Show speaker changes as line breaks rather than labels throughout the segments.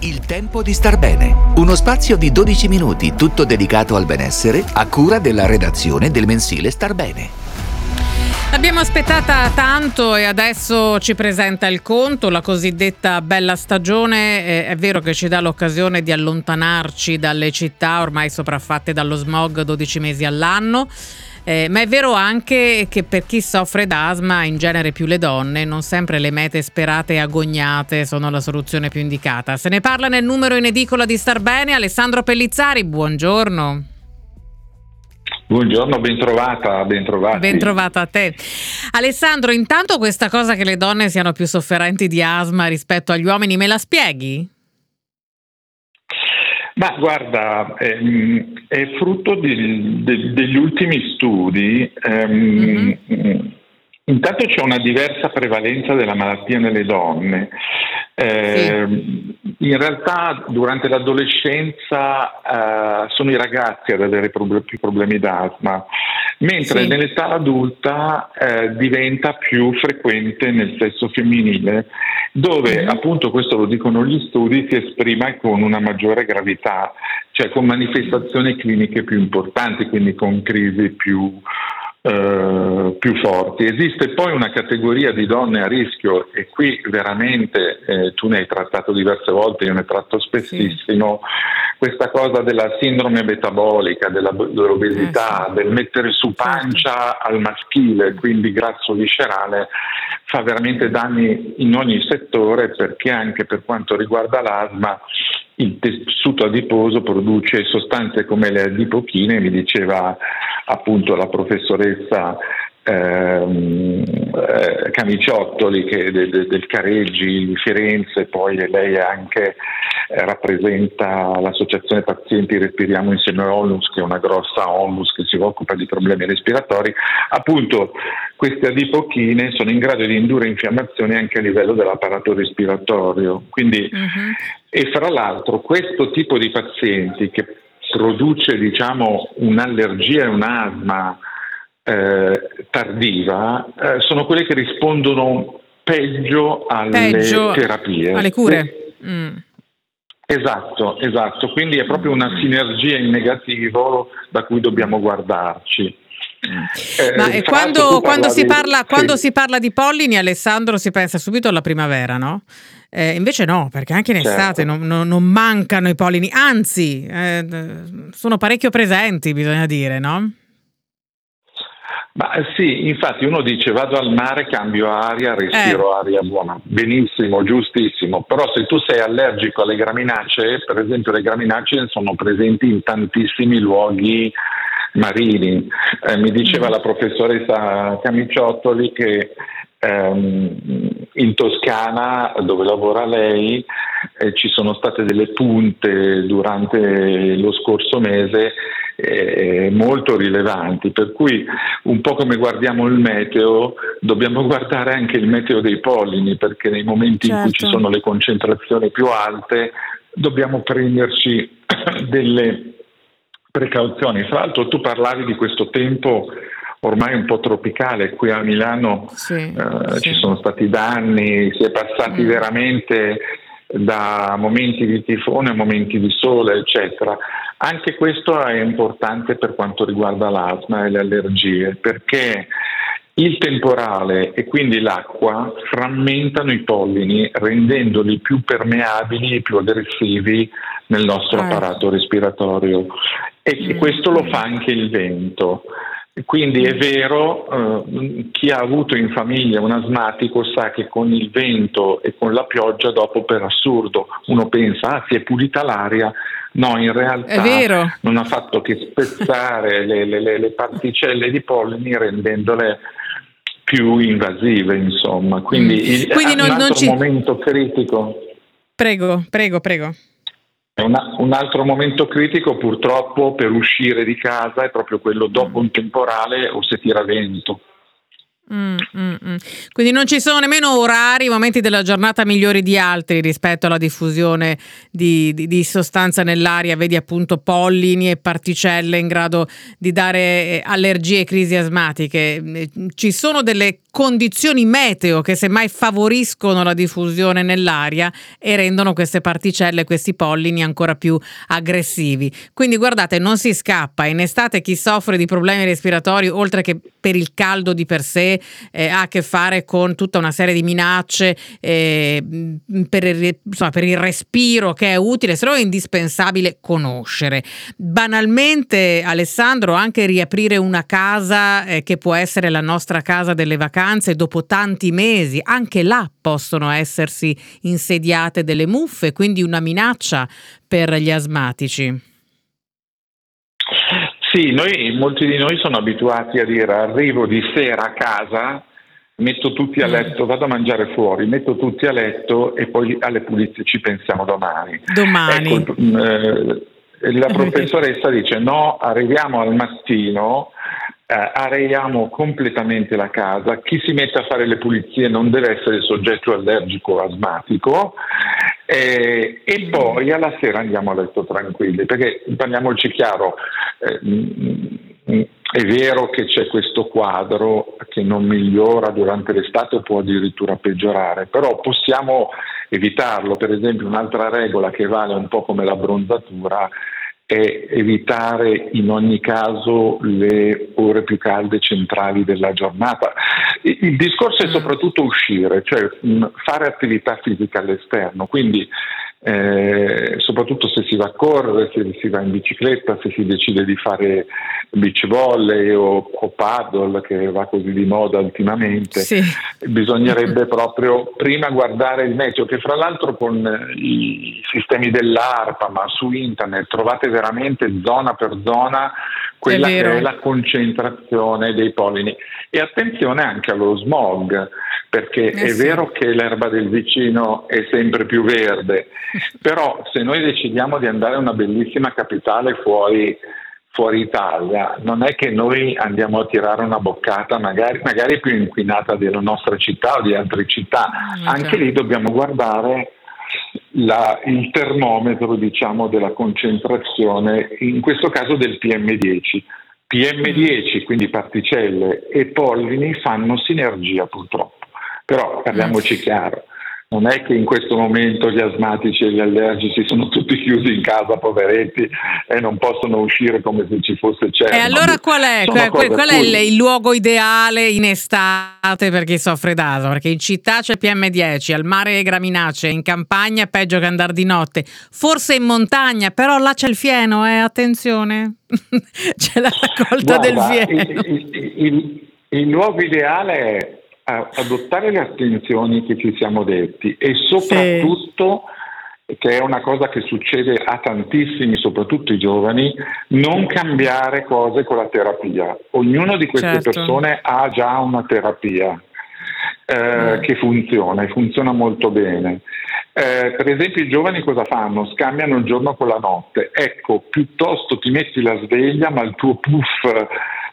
Il tempo di star bene. Uno spazio di 12 minuti, tutto dedicato al benessere, a cura della redazione del mensile Star Bene.
L'abbiamo aspettata tanto e adesso ci presenta il conto, la cosiddetta bella stagione. È vero che ci dà l'occasione di allontanarci dalle città ormai sopraffatte dallo smog 12 mesi all'anno. Ma è vero anche che per chi soffre d'asma, in genere più le donne, non sempre le mete sperate e agognate sono la soluzione più indicata. Se ne parla nel numero in edicola di Star Bene. Alessandro Pellizzari, buongiorno.
Buongiorno, bentrovata.
Bentrovata a te. Alessandro, intanto questa cosa che le donne siano più sofferenti di asma rispetto agli uomini, me la spieghi?
Ma guarda, è frutto degli ultimi studi. Intanto c'è una diversa prevalenza della malattia nelle donne. In realtà durante l'adolescenza sono i ragazzi ad avere più problemi d'asma, mentre nell'età adulta diventa più frequente nel sesso femminile, dove appunto, questo lo dicono gli studi, si esprime con una maggiore gravità, cioè con manifestazioni cliniche più importanti, quindi con crisi più forti. Esiste poi una categoria di donne a rischio, e qui veramente tu ne hai trattato diverse volte, io ne tratto spessissimo, questa cosa della sindrome metabolica, dell'obesità, del mettere su pancia al maschile, quindi grasso viscerale, fa veramente danni in ogni settore, perché anche per quanto riguarda l'asma il tessuto adiposo produce sostanze come le adipochine, mi diceva appunto la professoressa Camiciottoli del Careggi di Firenze, poi lei anche rappresenta l'associazione pazienti Respiriamo Insieme Onlus, che è una grossa onlus che si occupa di problemi respiratori. Appunto queste adipochine sono in grado di indurre infiammazioni anche a livello dell'apparato respiratorio, quindi e fra l'altro questo tipo di pazienti che produce un'allergia e un'asma tardiva, sono quelle che rispondono peggio alle terapie,
alle cure.
Esatto, quindi è proprio una sinergia in negativo da cui dobbiamo guardarci.
Ma quando si parla di pollini, Alessandro, si pensa subito alla primavera, no? Invece no, perché anche in estate non mancano i pollini, anzi sono parecchio presenti, bisogna dire, no?
Ma sì, infatti uno dice vado al mare, cambio aria, respiro aria buona, benissimo, giustissimo, però se tu sei allergico alle graminacee, per esempio le graminacee sono presenti in tantissimi luoghi marini. Mi diceva la professoressa Camiciottoli che in Toscana, dove lavora lei, ci sono state delle punte durante lo scorso mese molto rilevanti, per cui un po' come guardiamo il meteo dobbiamo guardare anche il meteo dei pollini, perché nei momenti in cui ci sono le concentrazioni più alte dobbiamo prenderci delle precauzioni. Fra l'altro tu parlavi di questo tempo ormai un po' tropicale, qui a Milano ci sono stati danni, si è passati veramente da momenti di tifone a momenti di sole, eccetera. Anche questo è importante per quanto riguarda l'asma e le allergie, perché il temporale e quindi l'acqua frammentano i pollini, rendendoli più permeabili e più aggressivi nel nostro apparato respiratorio, e questo lo fa anche il vento. Quindi è vero, chi ha avuto in famiglia un asmatico sa che con il vento e con la pioggia dopo, per assurdo, uno pensa si è pulita l'aria. No, in realtà non ha fatto che spezzare le particelle di pollini, rendendole più invasive, insomma. Quindi momento critico.
Prego.
Un altro momento critico purtroppo per uscire di casa è proprio quello dopo un temporale o se tira vento.
Quindi non ci sono nemmeno orari, momenti della giornata migliori di altri rispetto alla diffusione di sostanza nell'aria, vedi appunto pollini e particelle in grado di dare allergie e crisi asmatiche. Ci sono delle condizioni meteo che semmai favoriscono la diffusione nell'aria e rendono queste particelle, questi pollini ancora più aggressivi. Quindi guardate, non si scappa. In estate chi soffre di problemi respiratori, oltre che per il caldo di per sé, ha a che fare con tutta una serie di minacce per il respiro, che è utile, se no è indispensabile conoscere. Banalmente, Alessandro, anche riaprire una casa che può essere la nostra casa delle vacanze dopo tanti mesi, anche là possono essersi insediate delle muffe, quindi una minaccia per gli asmatici.
Sì, molti di noi sono abituati a dire: arrivo di sera a casa, metto tutti a letto, vado a mangiare fuori, metto tutti a letto e poi alle pulizie ci pensiamo domani. Ecco, la professoressa dice: no, arriviamo al mattino, areiamo completamente la casa, chi si mette a fare le pulizie non deve essere soggetto allergico o asmatico, e poi alla sera andiamo a letto tranquilli, perché parliamoci chiaro, è vero che c'è questo quadro che non migliora durante l'estate o può addirittura peggiorare, però possiamo evitarlo. Per esempio, un'altra regola che vale un po' come la bronzatura è evitare in ogni caso le ore più calde centrali della giornata. Il discorso è soprattutto uscire, cioè fare attività fisica all'esterno, quindi soprattutto se si va a correre, se si va in bicicletta, se si decide di fare beach volley o paddle, che va così di moda ultimamente, sì. Bisognerebbe proprio prima guardare il meteo, che fra l'altro con i sistemi dell'ARPA, ma su internet trovate veramente zona per zona quella che è la concentrazione dei pollini. E attenzione anche allo smog, perché è vero che l'erba del vicino è sempre più verde, però se noi decidiamo di andare a una bellissima capitale fuori Italia, non è che noi andiamo a tirare una boccata magari più inquinata della nostra città o di altre città. Anche lì dobbiamo guardare il termometro, diciamo, della concentrazione, in questo caso del PM10. PM10, quindi particelle e pollini, fanno sinergia purtroppo. Però parliamoci chiaro, non è che in questo momento gli asmatici e gli allergici sono tutti chiusi in casa, poveretti, e non possono uscire come se ci fosse Chernobyl.
E allora qual è il luogo ideale in estate per chi soffre d'asma? Perché in città c'è PM10, al mare graminacee, in campagna è peggio che andare di notte, forse in montagna, però là c'è il fieno, attenzione, c'è la raccolta del fieno.
Il luogo ideale è adottare le attenzioni che ci siamo detti e soprattutto, che è una cosa che succede a tantissimi, soprattutto i giovani, non cambiare cose con la terapia. Ognuno di queste persone ha già una terapia che funziona molto bene. Per esempio, i giovani cosa fanno? Scambiano il giorno con la notte. Ecco, piuttosto ti metti la sveglia, ma il tuo puff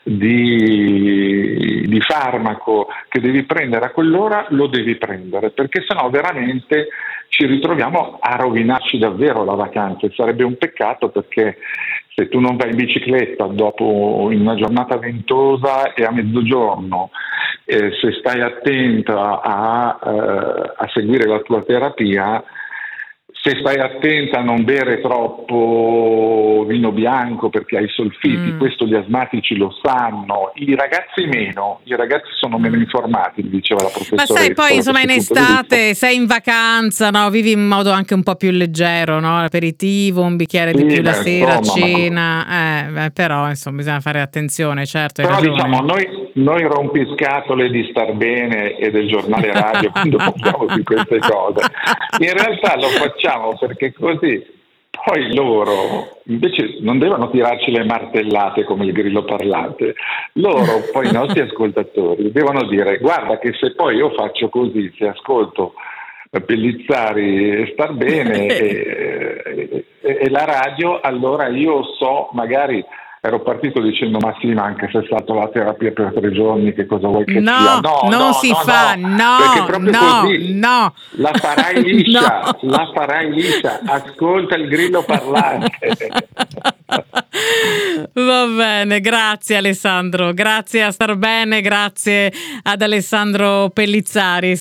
di farmaco che devi prendere a quell'ora lo devi prendere, perché sennò veramente ci ritroviamo a rovinarci davvero la vacanza. E sarebbe un peccato, perché se tu non vai in bicicletta dopo in una giornata ventosa e a mezzogiorno, se stai attenta a seguire la tua terapia, se stai attenta a non bere troppo vino bianco perché hai solfiti, questo gli asmatici lo sanno, i ragazzi sono meno informati, diceva la professoressa.
Ma sai, poi insomma in estate sei in vacanza, no? Vivi in modo anche un po' più leggero, no? Aperitivo, un bicchiere di più la sera, cena, però insomma bisogna fare attenzione, certo.
Però diciamo, noi rompiscatole di Star Bene e del giornale radio quando parliamo di queste cose, in realtà lo facciamo perché così poi loro invece non devono tirarci le martellate come il grillo parlante. Loro, poi i nostri ascoltatori, devono dire: guarda che se poi io faccio così, se ascolto Pellizzari e Star Bene e la radio, allora io so magari ero partito dicendo ma sì, ma anche se è stata la terapia per 3 giorni, che cosa vuoi che sia?
Non si fa,
perché proprio così
no.
la farai liscia,
No.
la farai liscia, ascolta il grillo parlante.
Va bene, grazie Alessandro, grazie a Star Bene, grazie ad Alessandro Pellizzari.